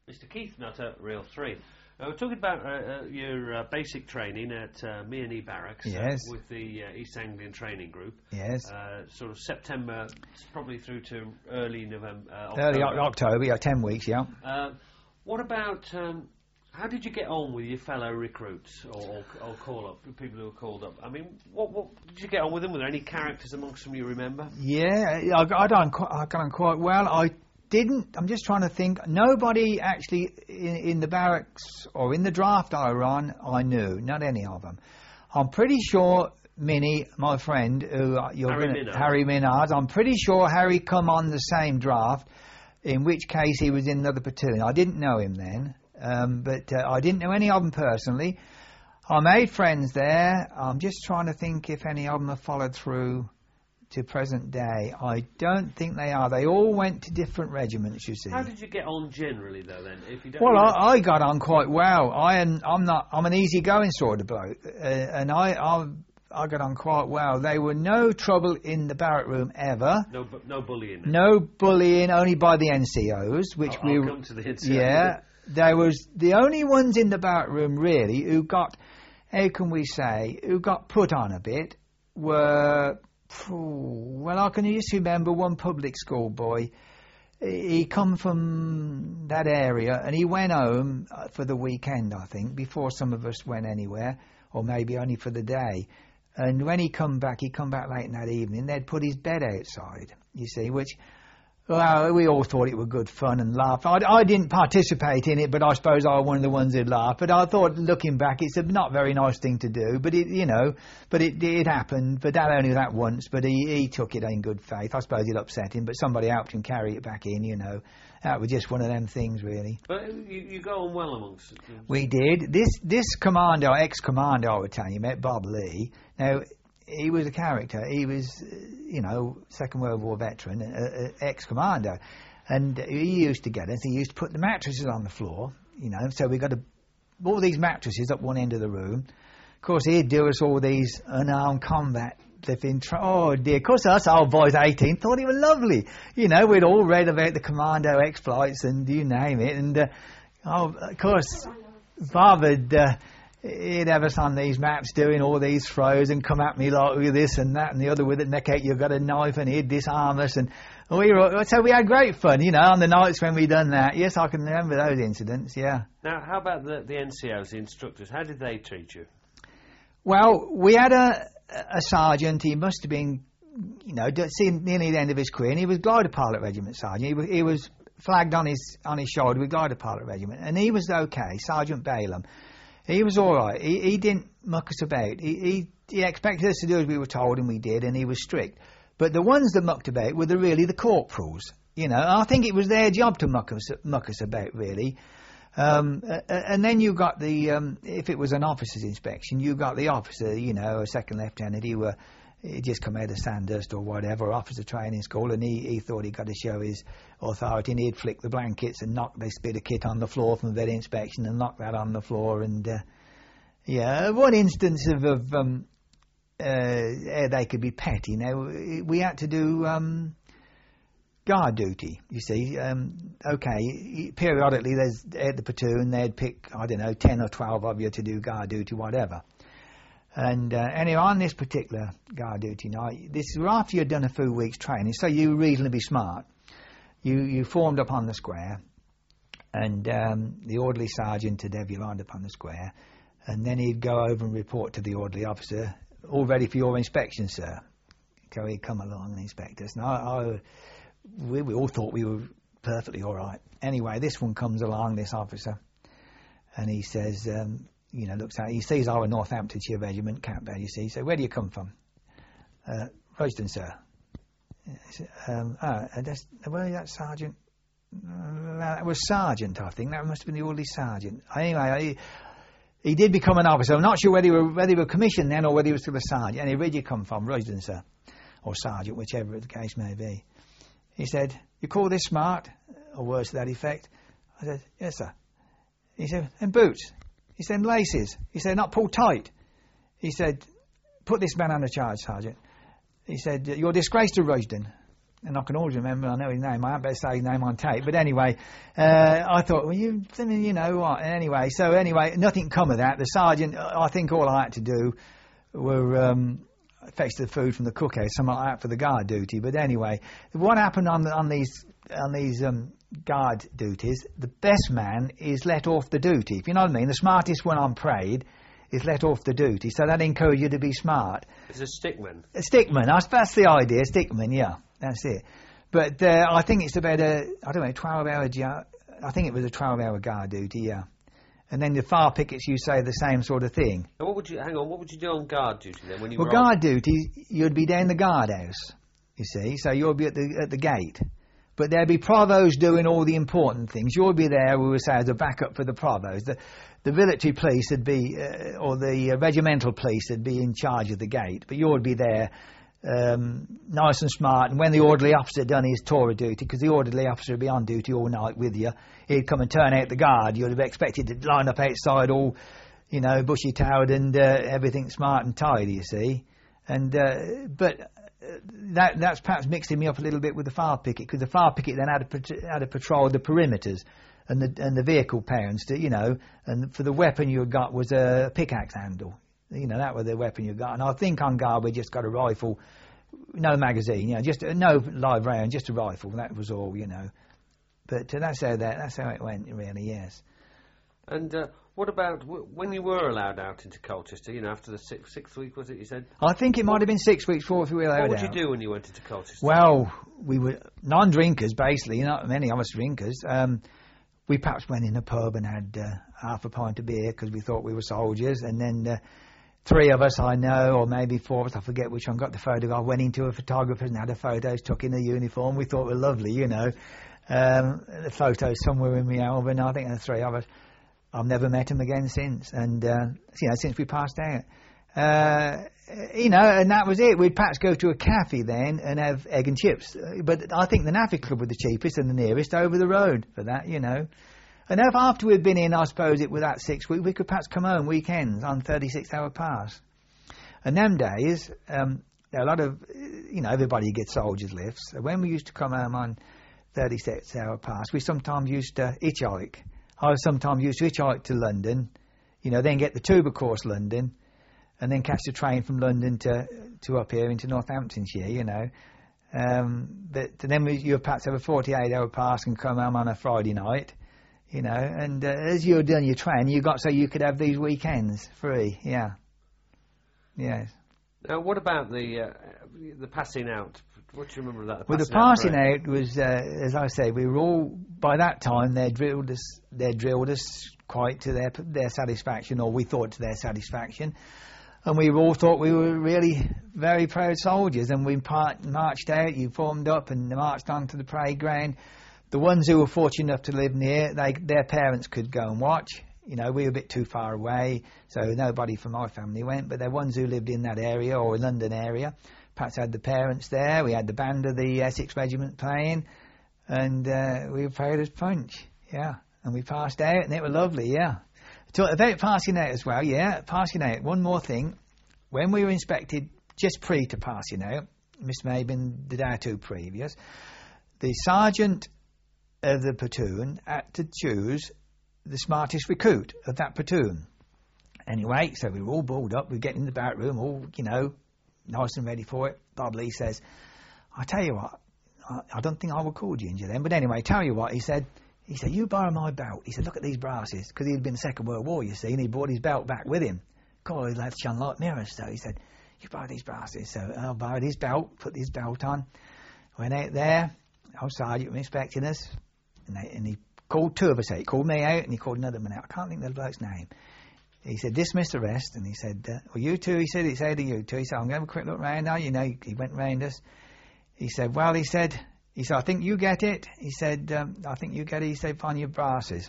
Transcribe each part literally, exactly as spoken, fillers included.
Mister Keith Nutter, Reel three. Uh, we're talking about uh, uh, your uh, basic training at uh, Mearney Barracks. Yes. Uh, with the uh, East Anglian Training Group. Yes. Uh, sort of September, probably through to early November. Uh, Early October. o- October, yeah, ten weeks, yeah. Uh, what about, um, how did you get on with your fellow recruits or, or, or call-up, people who were called up? I mean, what, what did you get on with them? Were there any characters amongst them you remember? Yeah, I, I, done quite, I got on quite well. I didn't, I'm just trying to think, nobody actually in, in the barracks or in the draft I ran, I knew, not any of them. I'm pretty sure Minnie, my friend, who uh, you're Harry gonna, Minard. Harry Minard, I'm pretty sure Harry come on the same draft, in which case he was in another platoon. I didn't know him then, um, but uh, I didn't know any of them personally. I made friends there. I'm just trying to think if any of them have followed through to present day. I don't think they are. They all went to different regiments, you see. How did you get on generally, though, then? If you don't Well, you know- I, I got on quite well. I am, I'm not. I'm an easygoing sort of bloke, uh, and I, I, I got on quite well. There were no trouble in the barrack room ever. No, bu- no bullying. Then. No bullying, only by the N C Os, which I'll, we. I'll come to the N C Os. Yeah, there was the only ones in the barrack room really who got, how can we say, who got put on a bit were. Well, I can just remember one public school boy. He come from that area and he went home for the weekend, I think, before some of us went anywhere, or maybe only for the day. And when he come back, he come back late in that evening, they'd put his bed outside, you see, which, well, we all thought it was good fun and laugh. I, I didn't participate in it, but I suppose I was one of the ones who'd laugh. But I thought, looking back, it's a not very nice thing to do. But it, you know, but it it happened. But that only that once. But he, he took it in good faith. I suppose it upset him, but somebody helped him carry it back in. You know, that was just one of them things, really. But you, you go on well amongst them. We did. This this commando, ex-commando, I would tell you, met Bob Lee. Now, he was a character. He was, uh, you know, Second World War veteran, uh, uh, ex-commando. And he used to get us, he used to put the mattresses on the floor, you know, so we got a, all these mattresses up one end of the room. Of course, he'd do us all these unarmed combat flipping, tra- oh dear, of course us old boys eighteen thought it was lovely. You know, we'd all read about the commando exploits and you name it. And, uh, oh, of course, Bob had... Uh, He'd have us on these maps doing all these throws and come at me like with this and that and the other with it, neck out, you've got a knife, and he'd disarm us. And we were, so we had great fun, you know, on the nights when we done that. Yes, I can remember those incidents, yeah. Now, how about the, the N C Os, the instructors? How did they treat you? Well, we had a, a sergeant, he must have been, you know, seen nearly the end of his career, and he was glider pilot regiment sergeant. He was, he was flagged on his on his shoulder with glider pilot regiment, and he was okay, Sergeant Balaam. He was all right. He, he didn't muck us about. He, he he expected us to do as we were told, and we did, and he was strict. But the ones that mucked about were the, really the corporals. You know, I think it was their job to muck us, muck us about, really. Um, uh, and then you got the, um, if it was an officer's inspection, you got the officer, you know, a second lieutenant, he were he just come out of Sandhurst or whatever, officer training school, and he, he thought he got to show his authority, and he'd flick the blankets and knock this bit of kit on the floor from vet inspection and knock that on the floor. And uh, yeah, one instance of, of um, uh, they could be petty. Now, we had to do um, guard duty, you see. Um, okay, periodically there's at the platoon, they'd pick, I don't know, ten or twelve of you to do guard duty, whatever. And uh, anyway, on this particular guard duty night, this was after you'd done a few weeks training, so you were reasonably smart. You you formed up on the square, and um, the orderly sergeant had have you lined up on the square, and then he'd go over and report to the orderly officer, all ready for your inspection, sir. So he'd come along and inspect us. And I, I, we, we all thought we were perfectly all right. Anyway, this one comes along, this officer, and he says... Um, you know, looks at, he sees our Northamptonshire regiment, Campbell, you see. So, where do you come from? Uh, Royston, sir. Um, oh, that's, well, that's Sergeant. Uh, that was Sergeant, I think. That must have been the orderly sergeant. Anyway, he, he did become an officer. I'm not sure whether he were, whether he were commissioned then or whether he was still a sergeant. Anyway, where do you come from? Royston, sir. Or sergeant, whichever the case may be. He said, you call this smart? Or words to that effect. I said, yes, sir. He said, and boots? He said, laces. He said, not pulled tight. He said, put this man under charge, Sergeant. He said, you're disgraced to Royston. and I can always remember, I know his name, I haven't better say his name on tape, but anyway, uh, I thought, well, you, you know what, anyway, so anyway, nothing come of that. The sergeant, I think all I had to do were um, fetch the food from the cookhouse, something like that for the guard duty, but anyway, what happened on, the, on these, on these um, guard duties, the best man is let off the duty, if you know what I mean, the smartest one on parade is let off the duty, so that encourages you to be smart. It's a stickman. A stickman, that's, that's the idea, stickman, yeah, that's it. But uh, I think it's about a, I don't know, twelve hour, I think it was a twelve hour guard duty, yeah. And then the fire pickets, you say the same sort of thing. And what would you, hang on, what would you do on guard duty then? When you well, were guard on? duty, you'd be down the guardhouse, you see, so you'll be at the at the gate. But there'd be provos doing all the important things. You'll be there, we would say, as a backup for the provos. The, the military police would be, uh, or the uh, regimental police would be in charge of the gate. But you'd be there, um, nice and smart. And when the orderly officer had done his tour of duty, because the orderly officer would be on duty all night with you, he'd come and turn out the guard. You'd have expected to line up outside all, you know, bushy-tailed and uh, everything smart and tidy, you see. And uh, but... That that's perhaps mixing me up a little bit with the fire picket, because the fire picket then had to had to patrol the perimeters and the and the vehicle pounds to, you know, and for the weapon you got was a pickaxe handle, you know, that was the weapon you got. And I think on guard we just got a rifle, no magazine, you know, just uh, no live round, just a rifle. That was all, you know. But uh, that's how that that's how it went, really. Yes. And uh, what about w- when you were allowed out into Colchester? You know, after the sixth, sixth week, was it? You said. I think it might have been six weeks before we were allowed out. What would you do when you went into Colchester? Well, we were non-drinkers, basically. Not many of us drinkers. Um, we perhaps went in a pub and had uh, half a pint of beer because we thought we were soldiers, and then uh, three of us, I know, or maybe four of us, I forget which one, got the photograph. Went into a photographer's and had a photos, took in the uniform. We thought we were lovely, you know. Um, the photos somewhere in my album. I think the three of us. I've never met him again since, and uh, you know, since we passed out. Uh, you know, and that was it. We'd perhaps go to a cafe then and have egg and chips. Uh, but I think the Naffy Club was the cheapest and the nearest over the road for that, you know. And if after we'd been in, I suppose it was that six weeks, we could perhaps come home weekends on thirty-six hour pass. And them days, um, a lot of, you know, everybody gets soldiers' lifts. So when we used to come home on thirty-six hour pass, we sometimes used to hitchhike. I sometimes used to hitchhike to London, you know, then get the Tuber course London, and then catch the train from London to to up here into Northamptonshire, you know. Um, but then we, you perhaps have a forty-eight hour pass and come home on a Friday night, you know. And uh, as you're done your train, you got so you could have these weekends free, yeah. Yes. Now, what about the uh, the passing out? What do you remember of that? The well, the passing out, out was, uh, as I say, we were all, by that time, they drilled us, they drilled us quite to their their satisfaction, or we thought to their satisfaction. And we all thought we were really very proud soldiers, and we part, marched out, you formed up and marched on to the parade ground. The ones who were fortunate enough to live near, they, their parents could go and watch. You know, we were a bit too far away, so nobody from my family went, but the ones who lived in that area, or London area, perhaps had the parents there. We had the band of the Essex Regiment playing, and uh, we were proud as punch, yeah. And we passed out, and it was lovely, yeah. So about passing out as well, yeah, passing out. One more thing, when we were inspected just pre to passing out, Miss Mabin did our two previous, the sergeant of the platoon had to choose the smartest recruit of that platoon. Anyway, so we were all balled up, we get in the back room, all, you know, nice and ready for it. Bob Lee says, I tell you what, I, I don't think I would call Ginger then, but anyway, tell you what, he said, he said, you borrow my belt. He said, look at these brasses, because he'd been in the Second World War, you see, and he brought his belt back with him. God, he left shone like mirrors, so he said, you borrow these brasses. So I borrowed his belt, put his belt on, went out there, old sergeant was inspecting us, and, they, and he called two of us out. He called me out, and he called another man out. I can't think of the bloke's name. He said, dismiss arrest, and he said, uh, well, you two, he said, he said to you two, he said, I'm going to have a quick look round now, you know, he, he went round us. He said, well, he said, he said, I think you get it. He said, um, I think you get it. He said, find your brasses.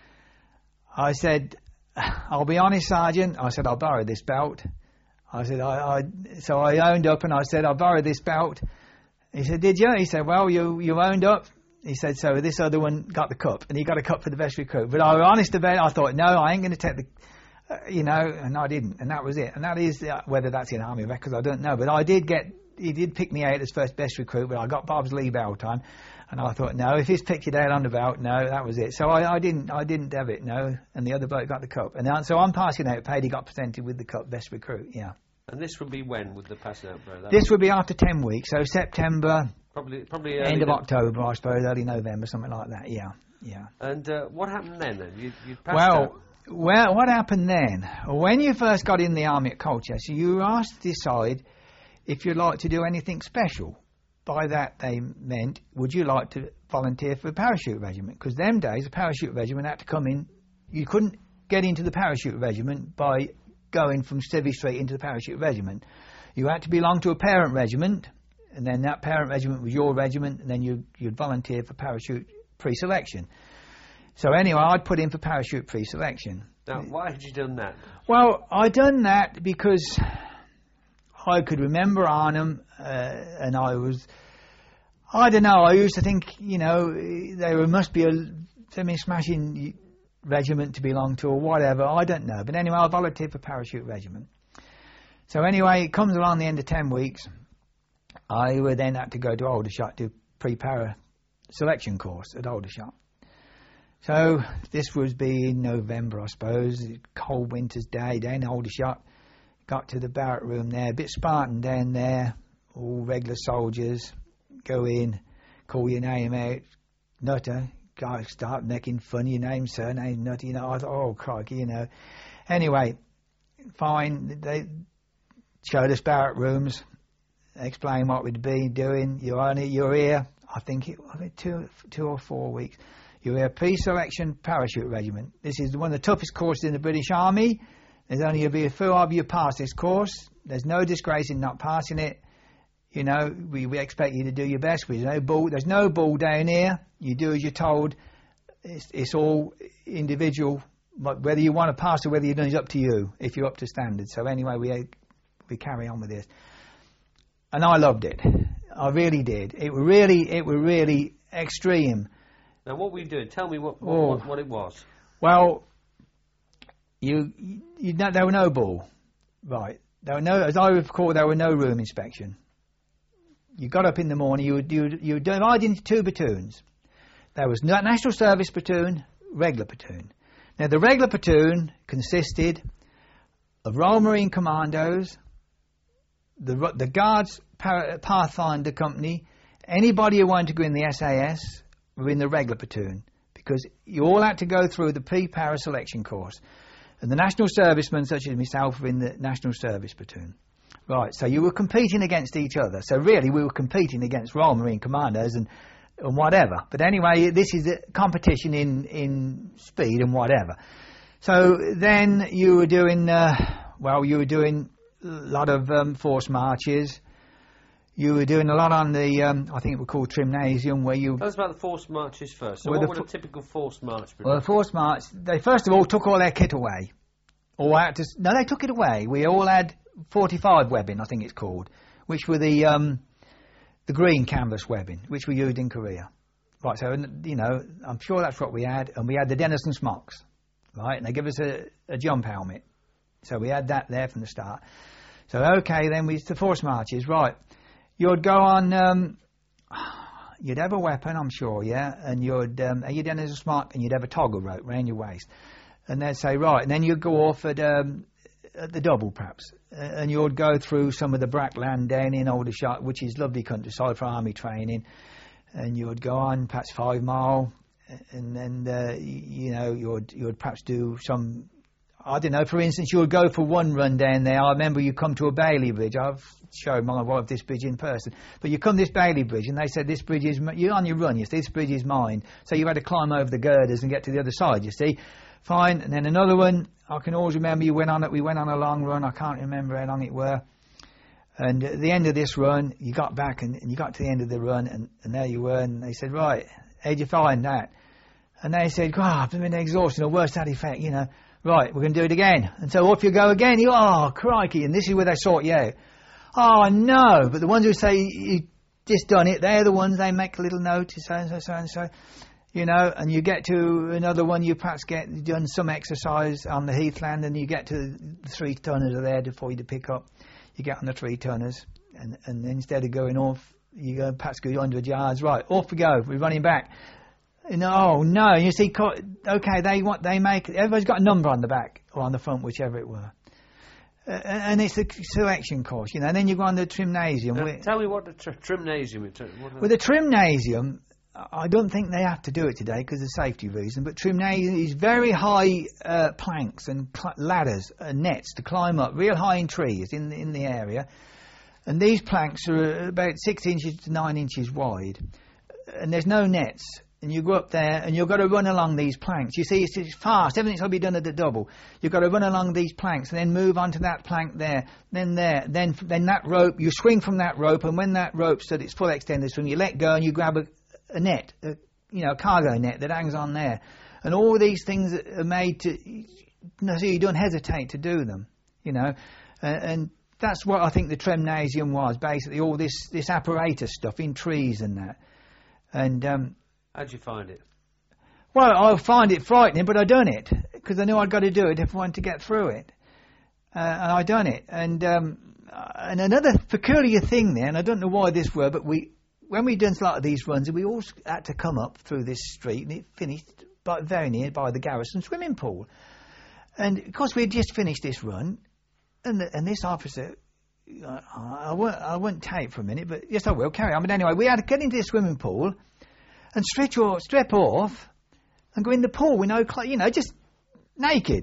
I said, I'll be honest, Sergeant. I said, I'll borrow this belt. I said, I, I, so I owned up and I said, I'll borrow this belt. He said, did you? He said, well, you, you owned up. He said, so this other one got the cup, and he got a cup for the best recruit. But I was honest about it. I thought, no, I ain't going to take the, uh, you know, and I didn't, and that was it. And that is, uh, whether that's in Army records, I don't know. But I did get he did pick me out as first best recruit, but I got Bob's Lee belt on, and I thought, no, if he's picked you out on the belt, no, that was it. So I, I didn't, I didn't have it, no, and the other bloke got the cup, and I, so I'm passing out paid. He got presented with the cup, best recruit, yeah. And this would be when with the passing out, bro? This would be after ten weeks, so September, probably, probably end of no- October, I suppose, early November, something like that. Yeah, yeah. And uh, what happened then? Then you, you passed Well. out. Well, what happened then? When you first got in the army at Colchester, you were asked to decide if you'd like to do anything special. By that they meant, would you like to volunteer for a parachute regiment? Because them days, a parachute regiment had to come in. You couldn't get into the parachute regiment by going from Civvy Street into the parachute regiment. You had to belong to a parent regiment, and then that parent regiment was your regiment, and then you, you'd volunteer for parachute pre-selection. So anyway, I'd put in for parachute pre-selection. Now, why had you done that? Well, I done that because I could remember Arnhem, uh, and I was, I don't know, I used to think, you know, there must be a semi-smashing regiment to belong to or whatever, I don't know. But anyway, I volunteered for parachute regiment. So anyway, it comes along the end of ten weeks, I would then have to go to Aldershot to pre-para selection course at Aldershot. So this was be in November, I suppose, cold winter's day, down in Aldershot. Got to the barrack room there, a bit Spartan down there, all regular soldiers. Go in, call your name out, Nutter. Guys start making fun of your name, surname, Nutter. You know, I thought, oh crikey, you know. Anyway, fine. They showed us barrack rooms, explained what we'd be doing. You're on it, you're here. I think it was two, two or four weeks. You're a pre-selection parachute regiment. This is one of the toughest courses in the British Army. There's only going to be a few of you pass this course. There's no disgrace in not passing it. You know, we, we expect you to do your best. There's no bull. There's no bull down here. You do as you're told. It's, it's all individual. But whether you want to pass or whether you don't, it's up to you. If you're up to standard. So anyway, we we carry on with this. And I loved it. I really did. It was really, it was really extreme. Now, what were you doing? Tell me what what, Oh. what, what it was. Well, you, you, you know, there were no ball, right? There were no, as I recall, there were no room inspection. You got up in the morning. You would you would, you would divide into two platoons. There was na- National Service platoon, regular platoon. Now, the regular platoon consisted of Royal Marine Commandos, the the Guards Par- Pathfinder Company, anybody who wanted to go in the S A S. Were in the regular platoon, because you all had to go through the pre-para selection course, and the national servicemen such as myself were in the national service platoon. Right, so you were competing against each other. So really we were competing against Royal Marine Commandos and, and whatever. But anyway, this is a competition in, in speed and whatever. So then you were doing, uh, well, you were doing a lot of um, force marches. You were doing a lot on the, um, I think it was called Trimnasium, where you... Tell us about the forced marches first. So Well, what the would a typical forced march be? Well, the force march, they first of all took all their kit away. All had to, no, they took it away. We all had forty-five webbing, I think it's called, which were the um, the green canvas webbing, which we used in Korea. Right, so, you know, I'm sure that's what we had. And we had the Denison smocks, right? And they give us a, a jump helmet. So we had that there from the start. So, okay, then we the force marches, right. You'd go on, um, you'd have a weapon, I'm sure, yeah, and you'd, um, you'd end as a smock, and you'd have a toggle rope round your waist. And they'd say, right, and then you'd go off at, um, at the double, perhaps, and you'd go through some of the brack land down in Aldershot, which is lovely countryside for army training, and you'd go on perhaps five mile, and then, uh, you know, you'd, you'd perhaps do some... I don't know, for instance, you would go for one run down there. I remember you come to a Bailey Bridge. I've showed my wife this bridge in person. But you come to this Bailey Bridge and they said, this bridge is, you're on your run, you see, this bridge is mine. So you had to climb over the girders and get to the other side, you see. Fine. And then another one, I can always remember you went on it, we went on a long run. I can't remember how long it were. And at the end of this run, you got back and, and you got to the end of the run and, and there you were. And they said, right, how'd you find that? And they said, God, I've been exhausted, or worse, that effect, you know. Right, we're going to do it again. And so off you go again. You, oh, crikey. And this is where they sort you out. Oh, no. But the ones who say you just done it, they're the ones they make a little note, so and so, so and so. You know, and you get to another one, you perhaps get done some exercise on the heathland, and you get to the three tonners are there for you to pick up. You get on the three tonners. and and instead of going off, you go perhaps go one hundred yards. Right, off we go. We're running back. And, oh no! You see, okay, they want they make everybody's got a number on the back or on the front, whichever it were. Uh, and it's a selection course, you know. And then you go on the Trimnasium. Now, tell me what the tr- Trimnasium is. What With the Trimnasium, I don't think they have to do it today because of safety reason. But Trimnasium is very high uh, planks and cl- ladders and nets to climb up, real high in trees in the, in the area. And these planks are about six inches to nine inches wide, and there's no nets. And you go up there, and you've got to run along these planks. You see, it's, it's fast. Everything's got to be done at the double. You've got to run along these planks, and then move onto that plank there, then there, then then that rope. You swing from that rope, and when that rope's at its full extended swing, you let go, and you grab a, a net, a, you know, a cargo net that hangs on there. And all these things are made to, you know, so you don't hesitate to do them, you know. Uh, and that's what I think the Trimnasium was, basically all this, this apparatus stuff in trees and that. And um, how'd you find it? Well, I find it frightening, but I done it because I knew I'd got to do it if I wanted to get through it, uh, and I done it. And um, and another peculiar thing there, and I don't know why this were, but we when we done a lot of these runs, we all had to come up through this street, and it finished by, very near by the Garrison swimming pool. And of course, we had just finished this run, and the, and this officer. I, I won't I won't take for a minute, but yes, I will carry on. But anyway, we had to get into the swimming pool and stretch or strip off and go in the pool with no clothes, you know, just naked.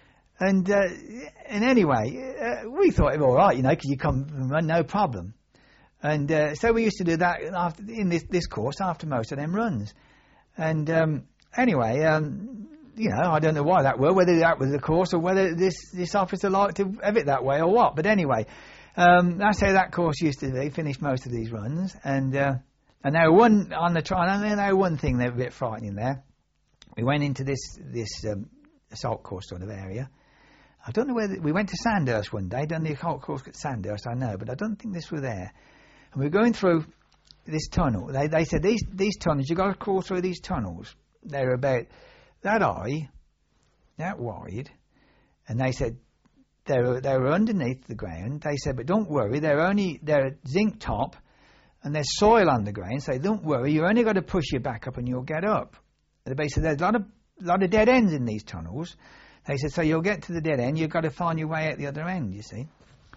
And uh, and anyway, uh, we thought it was all right, you know, because you come and run, no problem. And uh, so we used to do that after in this this course after most of them runs. And um, anyway, um, you know, I don't know why that were, whether that was the course or whether this this officer liked to have it that way or what. But anyway, um, that's how that course used to be. Finished most of these runs, and. Uh, And now one on the trial, and now one thing that was a bit frightening there. We went into this this um, assault course sort of area. I don't know whether we went to Sandhurst one day, done the assault course at Sandhurst, I know, but I don't think this was there. And we were going through this tunnel. They they said these these tunnels, you've got to crawl through these tunnels. They're about that high, that wide, and they said they were they were underneath the ground. They said, but don't worry, they're only they're zinc top. And there's soil on the ground, so don't worry, you only got to push your back up and you'll get up. And they said there's a lot of lot of dead ends in these tunnels. They said, so you'll get to the dead end, you've got to find your way out the other end, you see.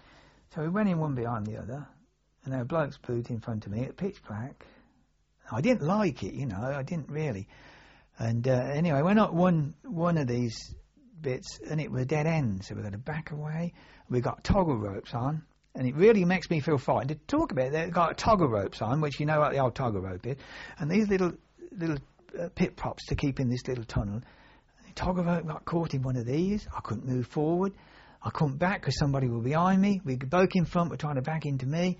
So we went in one behind the other, and there were blokes booed in front of me at pitch black. I didn't like it, you know, I didn't really. And uh, anyway, I went up one, one of these bits, and it was a dead end, so we got to back away. We got toggle ropes on. And it really makes me feel frightened to talk about it. They've got toggle ropes on, which you know what the old toggle rope is, and these little little uh, pit props to keep in this little tunnel. The toggle rope got caught in one of these. I couldn't move forward. I couldn't back because somebody was behind me. We both in front were trying to back into me.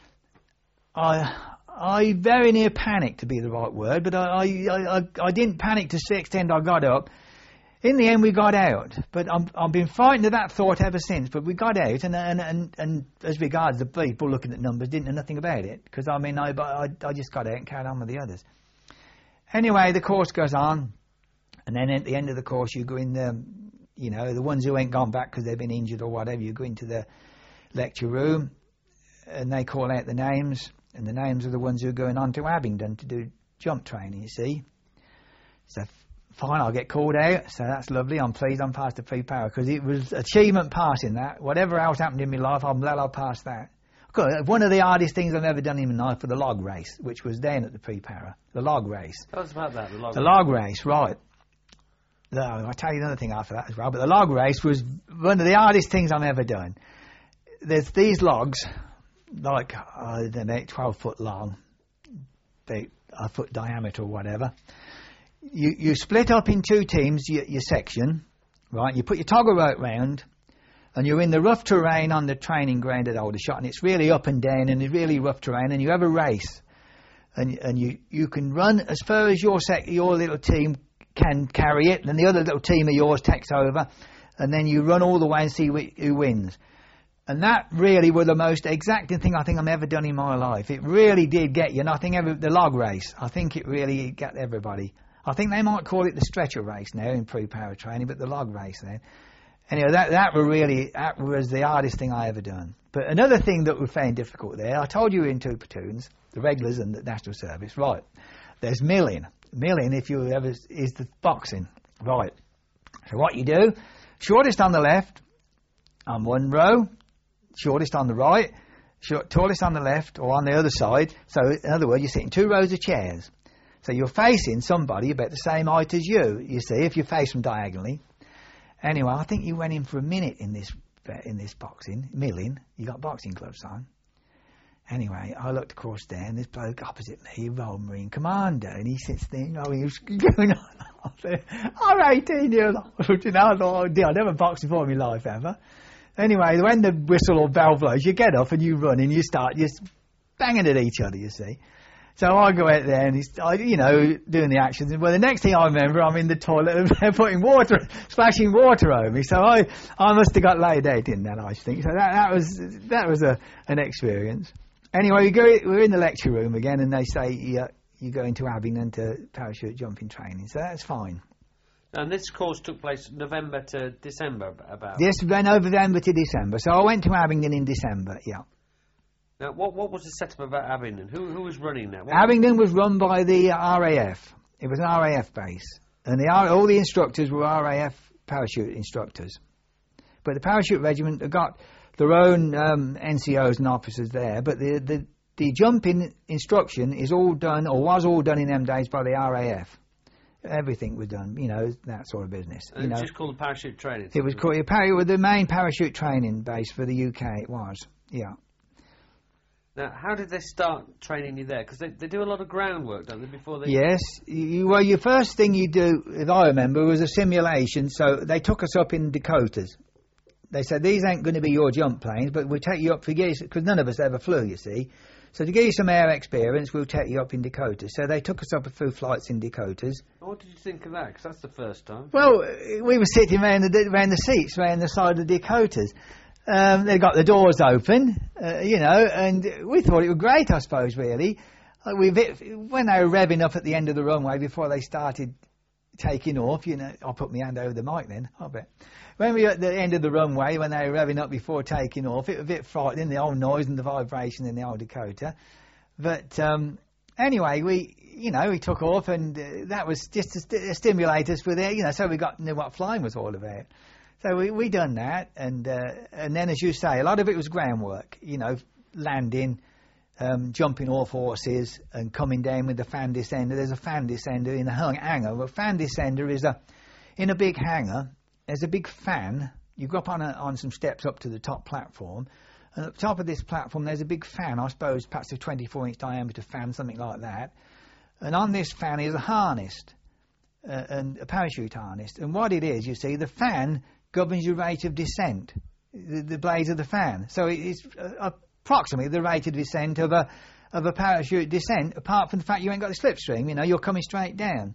I I very near panicked, to be the right word, but I I, I, I didn't panic to the extent I got up. In the end, we got out, but I'm, I've been frightened of that thought ever since. But we got out, and and and, and as regards the people looking at numbers, didn't know nothing about it, because I mean, I, I I just got out and carried on with the others. Anyway, the course goes on, and then at the end of the course, you go in the, you know, the ones who ain't gone back because they've been injured or whatever, you go into the lecture room, and they call out the names, and the names of the ones who are going on to Abingdon to do jump training. You see, so. Fine, I'll get called out, so that's lovely. I'm pleased I'm past the pre-power, because it was achievement passing that. Whatever else happened in my life, I'm glad I passed that. One of the hardest things I've ever done in my life was the log race, which was then at the pre-power. The log race. Tell us about that, the log the race. The log race, right. No, I'll tell you another thing after that as well, but the log race was one of the hardest things I've ever done. There's these logs, like, I don't know, twelve foot long, about a foot diameter or whatever. You you split up in two teams, your, your section, right? You put your toggle rope round, and you're in the rough terrain on the training ground at Aldershot, and it's really up and down, and it's really rough terrain, and you have a race, and and you, you can run as far as your sec, your little team can carry it, and the other little team of yours takes over, and then you run all the way and see wh- who wins. And that really was the most exacting thing I think I've ever done in my life. It really did get you, and I think every, the log race, I think it really got everybody. I think they might call it the stretcher race now in pre-power training, but the log race then. Anyway, that that were really that was the hardest thing I ever done. But another thing that we found difficult there, I told you we were in two platoons, the regulars and the National Service. Right, there's milling. Milling, if you ever, is the boxing. Right. So what you do, shortest on the left, on one row, shortest on the right, short, tallest on the left, or on the other side. So, in other words, you sit in two rows of chairs. So you're facing somebody about the same height as you, you see, if you face them diagonally. Anyway, I think you went in for a minute in this in this boxing, milling. You got boxing gloves on. Anyway, I looked across there, and this bloke opposite me, Royal Marine Commander, and he sits there, you know, he was going on. I'm eighteen years old, you know, I thought, oh dear, I've never boxed before in my life ever. Anyway, when the whistle or bell blows, you get up and you run and you start just banging at each other, you see. So I go out there and he's, I, you know, doing the actions. Well, the next thing I remember, I'm in the toilet and they're putting water, splashing water over me. So I, I must have got laid out in that, I think. So that, that was, that was a, an experience. Anyway, we go, we're in the lecture room again, and they say yeah, you go into Abingdon to parachute jumping training. So that's fine. And this course took place November to December, about. Yes, then November to December. So I went to Abingdon in December. Yeah. Now, what what was the setup about Abingdon? Who who was running that? What Abingdon was run by the R A F. It was an R A F base, and the all the instructors were R A F parachute instructors. But the parachute regiment had got their own um, N C Os and officers there. But the, the the jumping instruction is all done, or was all done in them days, by the R A F. Everything was done, you know, that sort of business. And you it know, was just called the parachute training. It was called it was the main parachute training base for the U K. It was, yeah. Now, how did they start training you there? Because they, they do a lot of groundwork, don't they, before they... Yes. You, well, your first thing you do, if I remember, was a simulation. So they took us up in Dakotas. They said, these ain't going to be your jump planes, but we'll take you up for years, because none of us ever flew, you see. So to give you some air experience, we'll take you up in Dakotas. So they took us up a few flights in Dakotas. What did you think of that? Because that's the first time. Well, we were sitting around the, around the seats, around the side of the Dakotas. Um, they got the doors open, uh, you know, and we thought it was great, I suppose, really. Uh, we when they were revving up at the end of the runway before they started taking off, you know, I'll put my hand over the mic then, I bet. When we were at the end of the runway, when they were revving up before taking off, it was a bit frightening, the old noise and the vibration in the old Dakota. But um, anyway, we, you know, we took off, and uh, that was just to st- stimulate us for there, you know, so we got knew what flying was all about. So we we done that, and uh, and then, as you say, a lot of it was groundwork, you know, landing, um, jumping off horses, and coming down with the fan descender. There's a fan descender in the hang- hangar. A fan descender is a, in a big hangar, there's a big fan. You go up on a, on some steps up to the top platform, and at the top of this platform there's a big fan, I suppose perhaps a twenty-four inch diameter fan, something like that. And on this fan is a harness, uh, and a parachute harness. And what it is, you see, the fan governs your rate of descent, the, the blades of the fan. So it's uh, approximately the rate of descent of a of a parachute descent, apart from the fact you ain't got the slipstream, you know, you're coming straight down.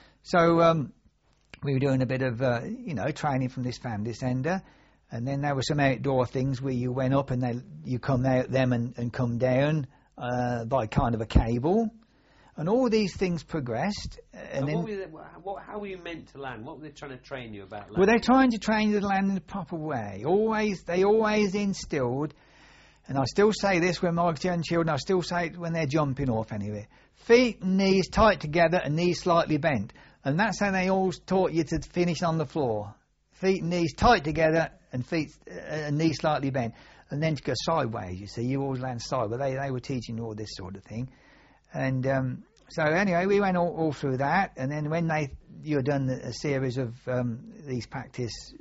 So um, we were doing a bit of, uh, you know, training from this fan descender, and then there were some outdoor things where you went up and they, you come out them and, and come down uh, by kind of a cable. And all these things progressed. And so then what were they, what, how were you meant to land? What were they trying to train you about landing? Well, they're trying to train you to land in the proper way. Always, they always instilled, and I still say this when my young children, I still say it when they're jumping off anyway. Feet and knees tight together and knees slightly bent. And that's how they always taught you to finish on the floor. Feet and knees tight together and feet uh, and knees slightly bent. And then to go sideways, you see, you always land sideways. They, they were teaching you all this sort of thing. And um, so anyway, we went all, all through that, and then when they you've done a series of um, these practice,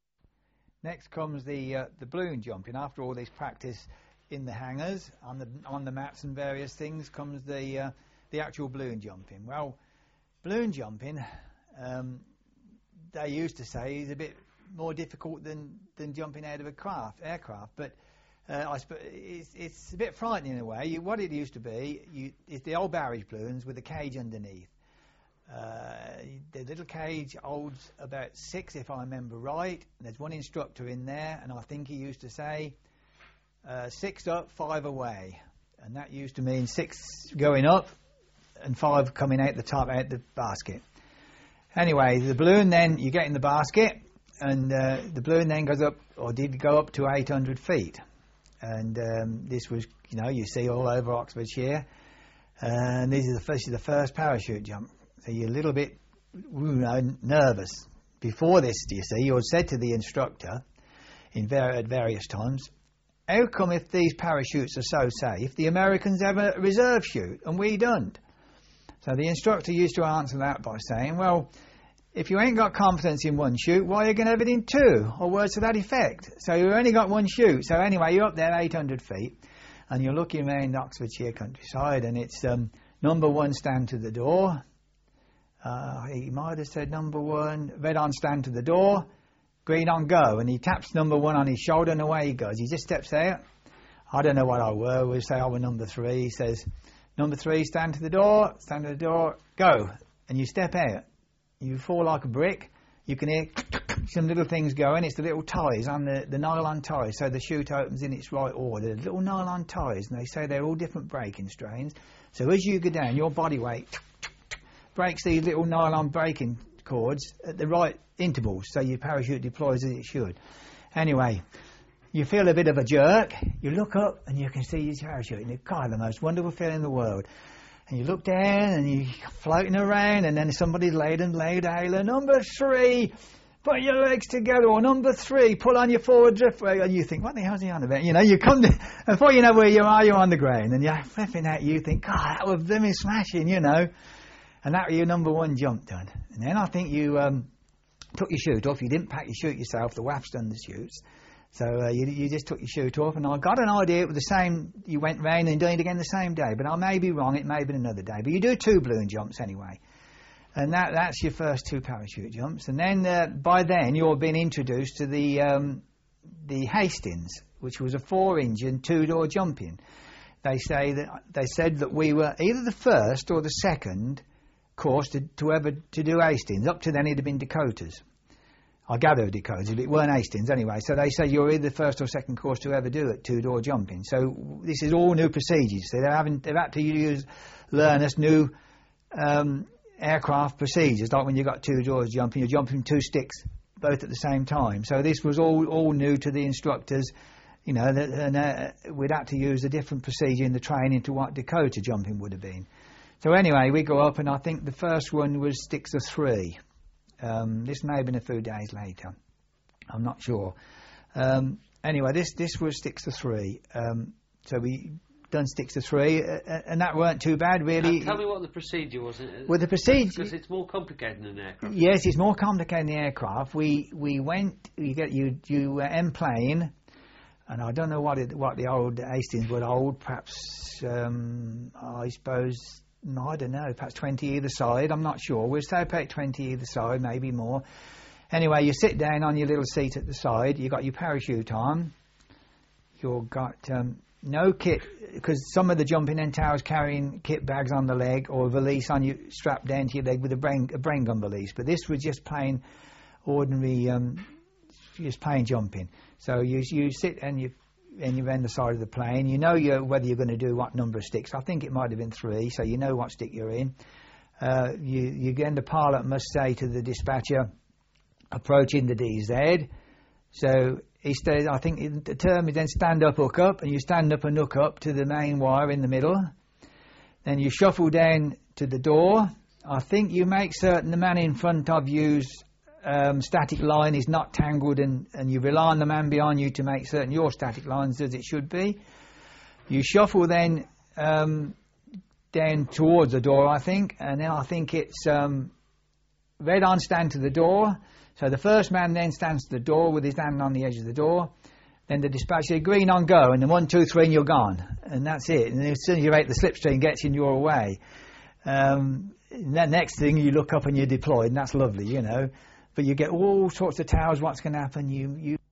next comes the uh, the balloon jumping. After all this practice in the hangars on the on the mats and various things, comes the uh, the actual balloon jumping. Well, balloon jumping, um, they used to say, is a bit more difficult than than jumping out of a craft aircraft, but. Uh, I sp- it's, it's a bit frightening in a way. You, what it used to be, you, it's the old barrage balloons with a cage underneath. Uh, the little cage holds about six, if I remember right. There's one instructor in there, and I think he used to say, uh, six up, five away. And that used to mean six going up and five coming out the top, out the basket. Anyway, the balloon then, you get in the basket, and uh, the balloon then goes up, or did go up to eight hundred feet. And um, this was, you know, you see all over Oxfordshire. And this is the first, this is the first parachute jump. So you're a little bit, you know, nervous. Before this, do you see, you had said to the instructor in ver- at various times, how come if these parachutes are so safe, the Americans have a reserve chute and we don't? So the instructor used to answer that by saying, well, if you ain't got confidence in one chute, why are you going to have it in two? Or words to that effect. So you've only got one chute. So anyway, you're up there eight hundred feet and you're looking around Oxfordshire countryside, and it's um, number one, stand to the door. Uh, he might have said number one, red on, stand to the door, green on, go. And he taps number one on his shoulder and away he goes. He just steps out. I don't know what I were. We'll say I were number three. He says, number three, stand to the door, stand to the door, go. And you step out. You fall like a brick. You can hear some little things going. It's the little ties on the, the nylon ties. So the chute opens in its right order. The little nylon ties, and they say they're all different braking strains. So as you go down, your body weight breaks these little nylon braking cords at the right intervals, so your parachute deploys as it should. Anyway, you feel a bit of a jerk. You look up and you can see your parachute, and it's kind of the most wonderful feeling in the world. And you look down and you're floating around, and then somebody's laid and laid hailer, number three, put your legs together, or number three, pull on your forward drift brake, and you think, what the hell's he on about? You know, you come to, before you know where you are, you're on the ground, and you're flipping out, you think, God, that was blooming smashing, you know. And that was your number one jump done. And then I think you um, took your chute off. You didn't pack your chute yourself, the W A F's done the chutes. So uh, you, you just took your chute off, and I got an idea it was the same, you went round and doing it again the same day, but I may be wrong, it may have been another day. But you do two balloon jumps anyway. And that that's your first two parachute jumps. And then uh, by then you're being introduced to the um, the Hastings, which was a four-engine, two-door jumping. They say that they said that we were either the first or the second course to, to ever to do Hastings. Up to then it'd have been Dakotas. I gather Dakotas, but it weren't Hastings anyway. So they say you're either the first or second course to ever do it, two-door jumping. So this is all new procedures. So they're having, they've had to use, learn us new um, aircraft procedures, like when you've got two doors jumping, you're jumping two sticks both at the same time. So this was all, all new to the instructors, you know, that, and uh, we'd had to use a different procedure in the training to what Dakota jumping would have been. So anyway, we go up, and I think the first one was sticks of three. Um, this may have been a few days later. I'm not sure. Um, anyway, this this was sticks of three. Um, so we done sticks of three, uh, and that weren't too bad, really. Now, tell me what the procedure was. Well, the procedure, because it's more complicated than an aircraft. Yes, it's more complicated than the aircraft. We we went. You get you you uh, M-plane, and I don't know what it, what the old Hastings would hold. Perhaps um, I suppose. No, I don't know, perhaps twenty either side, I'm not sure. We'll say about twenty either side, maybe more. Anyway, you sit down on your little seat at the side, you've got your parachute on, you've got um, no kit, because some of the jumping end towers carrying kit bags on the leg, or a valise on you, strapped down to your leg with a brain, a brain gun valise. But this was just plain, ordinary, um, just plain jumping. So you you sit and you and you're on the side of the plane. You know you're, whether you're going to do what number of sticks. I think it might have been three, so you know what stick you're in. Uh, you, you again, the pilot must say to the dispatcher, approaching the D Z. So he says, I think the term is then stand up, hook up, and you stand up and hook up to the main wire in the middle. Then you shuffle down to the door. I think you make certain the man in front of you's Um, static line is not tangled, and, and you rely on the man behind you to make certain your static line's as it should be. You shuffle then um, down towards the door, I think, and then I think it's um, red on, stand to the door. So the first man then stands to the door with his hand on the edge of the door. Then the dispatcher, green on, go, and then one, two, three, and you're gone. And that's it. And as soon as you make the slipstream gets in your way. Um, the next thing, you look up and you're deployed, and that's lovely, you know. But you get all sorts of towers, what's going to happen. You, you